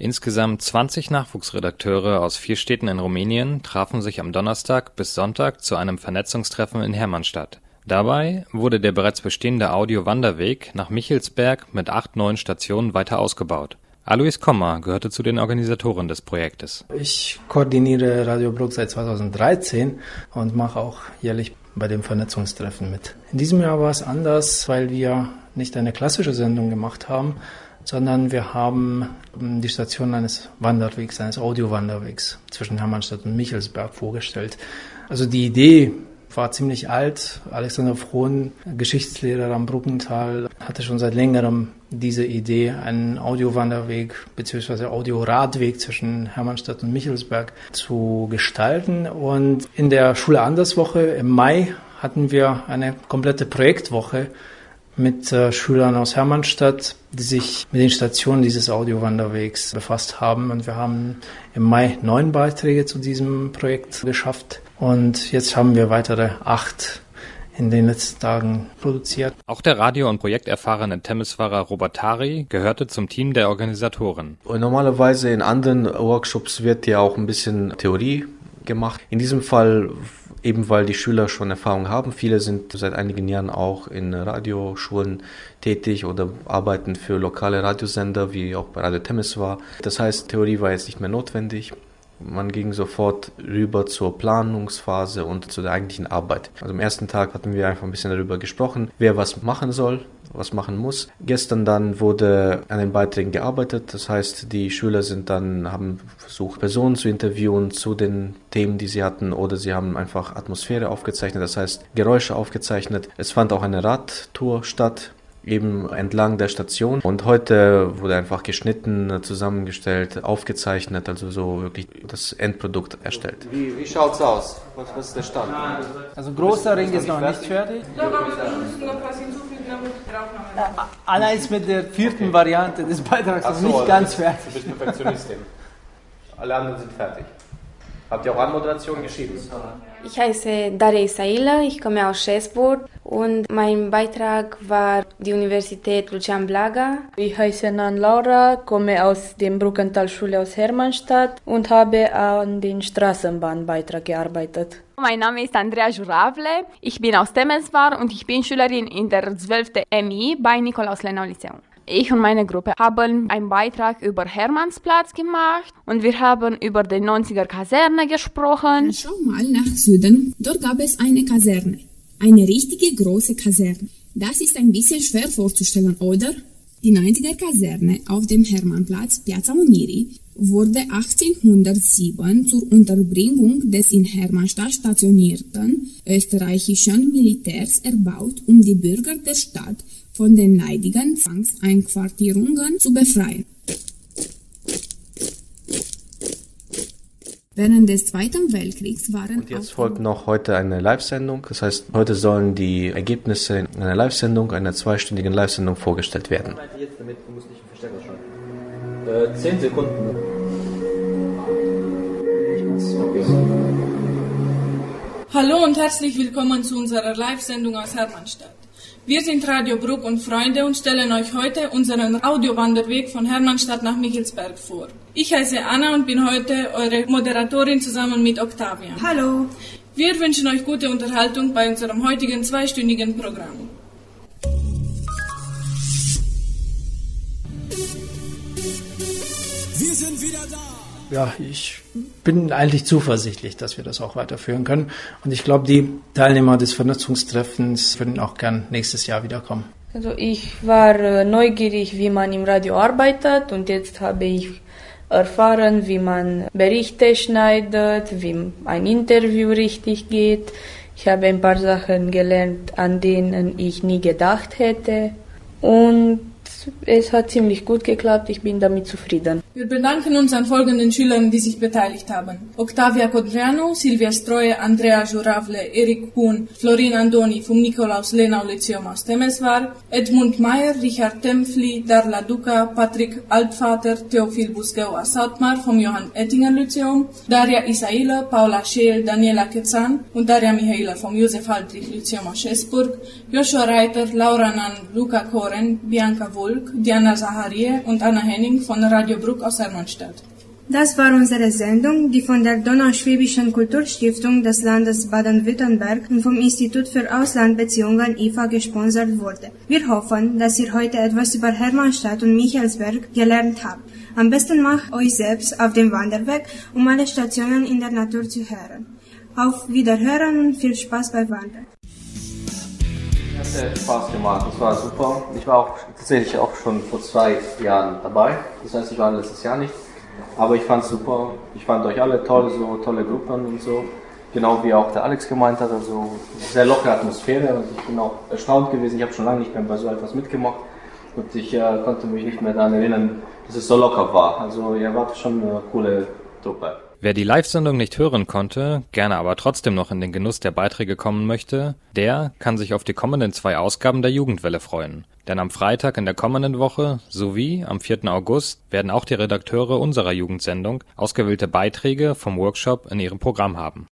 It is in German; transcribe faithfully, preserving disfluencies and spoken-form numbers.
Insgesamt zwanzig Nachwuchsredakteure aus vier Städten in Rumänien trafen sich am Donnerstag bis Sonntag zu einem Vernetzungstreffen in Hermannstadt. Dabei wurde der bereits bestehende Audio-Wanderweg nach Michelsberg mit acht neuen Stationen weiter ausgebaut. Alois Kommer gehörte zu den Organisatoren des Projektes. Ich koordiniere Radio Bruck seit zweitausenddreizehn und mache auch jährlich bei dem Vernetzungstreffen mit. In diesem Jahr war es anders, weil wir nicht eine klassische Sendung gemacht haben, sondern wir haben die Station eines Wanderwegs, eines Audiowanderwegs zwischen Hermannstadt und Michelsberg vorgestellt. Also die Idee war ziemlich alt. Alexander Frohn, Geschichtslehrer am Bruckental, hatte schon seit längerem diese Idee, einen Audiowanderweg bzw. Audioradweg zwischen Hermannstadt und Michelsberg zu gestalten. Und in der Schule Anderswoche im Mai hatten wir eine komplette Projektwoche mit äh, Schülern aus Hermannstadt, die sich mit den Stationen dieses Audiowanderwegs befasst haben. Und wir haben im Mai neun Beiträge zu diesem Projekt geschafft. Und jetzt haben wir weitere acht in den letzten Tagen produziert. Auch der Radio- und projekterfahrene Temeswarer Robert Tari gehörte zum Team der Organisatoren. Und normalerweise in anderen Workshops wird ja auch ein bisschen Theorie gemacht. In diesem Fall eben weil die Schüler schon Erfahrung haben. Viele sind seit einigen Jahren auch in Radioschulen tätig oder arbeiten für lokale Radiosender, wie auch bei Radio Temeswar. Das heißt, Theorie war jetzt nicht mehr notwendig. Man ging sofort rüber zur Planungsphase und zu der eigentlichen Arbeit. Also am ersten Tag hatten wir einfach ein bisschen darüber gesprochen, wer was machen soll, was machen muss. Gestern dann wurde an den Beiträgen gearbeitet. Das heißt, die Schüler sind dann, haben versucht, Personen zu interviewen zu den Themen, die sie hatten, oder sie haben einfach Atmosphäre aufgezeichnet, das heißt Geräusche aufgezeichnet. Es fand auch eine Radtour statt, eben entlang der Station. Und heute wurde einfach geschnitten, zusammengestellt, aufgezeichnet, also so wirklich das Endprodukt erstellt. Wie, wie schaut's aus? Was, was ist der Stand? Also großer Ring ist noch nicht fertig. Anna ist mit der vierten okay. Variante des Beitrags noch so, nicht ganz fertig. Du bist Perfektionistin. Alle anderen sind fertig. Habt ihr auch Anmoderation geschrieben? Ich heiße Daria Isaila, ich komme aus Schäßburg und mein Beitrag war die Universität Lucian Blaga. Ich heiße Nan Laura, komme aus der Bruckental-Schule aus Hermannstadt und habe an den Straßenbahnbeitrag gearbeitet. Mein Name ist Andreea Juravle, ich bin aus Temeswar und ich bin Schülerin in der zwölften M I bei Nikolaus-Lenau-Lyzeum. Ich und meine Gruppe haben einen Beitrag über Hermannsplatz gemacht und wir haben über die neunziger-Kaserne gesprochen. Schau mal nach Süden, dort gab es eine Kaserne, eine richtige große Kaserne. Das ist ein bisschen schwer vorzustellen, oder? Die neunziger-Kaserne auf dem Hermannplatz Piazza Uniri wurde achtzehnhundertsieben zur Unterbringung des in Hermannstadt stationierten österreichischen Militärs erbaut, um die Bürger der Stadt von den leidigen Zwangseinquartierungen zu befreien. Während des Zweiten Weltkriegs waren... Und jetzt folgt noch heute eine Live-Sendung. Das heißt, heute sollen die Ergebnisse in einer Live-Sendung, einer zweistündigen Live-Sendung vorgestellt werden. Jetzt damit, du musst nicht verstärken schon. Äh, zehn Sekunden. Hallo und herzlich willkommen zu unserer Live-Sendung aus Hermannstadt. Wir sind Radio Bruck und Freunde und stellen euch heute unseren Audiowanderweg von Hermannstadt nach Michelsberg vor. Ich heiße Anna und bin heute eure Moderatorin zusammen mit Octavian. Hallo. Wir wünschen euch gute Unterhaltung bei unserem heutigen zweistündigen Programm. Wir sind wieder da. Ja, ich bin eigentlich zuversichtlich, dass wir das auch weiterführen können. Und ich glaube, die Teilnehmer des Vernetzungstreffens würden auch gern nächstes Jahr wiederkommen. Also ich war neugierig, wie man im Radio arbeitet, und jetzt habe ich erfahren, wie man Berichte schneidet, wie ein Interview richtig geht. Ich habe ein paar Sachen gelernt, an denen ich nie gedacht hätte. Und es hat ziemlich gut geklappt, ich bin damit zufrieden. Wir bedanken uns an folgenden Schülern, die sich beteiligt haben. Octavia Codreanu, Silvia Stroie, Andreea Juravle, Erik Kuhn, Florin Andoni vom Nikolaus-Lenau-Lyzeum aus Temeswar, Edmund Meyer, Richard Tempfli, Darla Duca, Patrick Altvater, Theophil Busgeu aus Sautmar vom Johann-Ettinger-Lyzeum, Daria Isaila, Paula Scheel, Daniela Kezan und Daria Mihaila vom Josef-Haltrich-Lyzeum aus Schäßburg, Joshua Reiter, Laura Nann, Luca Koren, Bianca Wolf, Bulk, Diana Zaharie und Anna Henning von Radio Bruck aus Hermannstadt. Das war unsere Sendung, die von der Donauschwäbischen Kulturstiftung des Landes Baden-Württemberg und vom Institut für Auslandbeziehungen I F A gesponsert wurde. Wir hoffen, dass ihr heute etwas über Hermannstadt und Michelsberg gelernt habt. Am besten macht euch selbst auf den Wanderweg, um alle Stationen in der Natur zu hören. Auf Wiederhören und viel Spaß beim Wandern. Es hat Spaß gemacht, das war super. Ich war auch tatsächlich auch schon vor zwei Jahren dabei, das heißt, ich war letztes Jahr nicht. Aber ich fand es super, ich fand euch alle toll, so tolle Gruppen und so. Genau wie auch der Alex gemeint hat, also sehr lockere Atmosphäre und ich bin auch erstaunt gewesen, ich habe schon lange nicht mehr bei so etwas mitgemacht und ich äh, konnte mich nicht mehr daran erinnern, dass es so locker war. Also ihr wart schon eine coole Truppe. Wer die Live-Sendung nicht hören konnte, gerne aber trotzdem noch in den Genuss der Beiträge kommen möchte, der kann sich auf die kommenden zwei Ausgaben der Jugendwelle freuen. Denn am Freitag in der kommenden Woche sowie am vierten August werden auch die Redakteure unserer Jugendsendung ausgewählte Beiträge vom Workshop in ihrem Programm haben.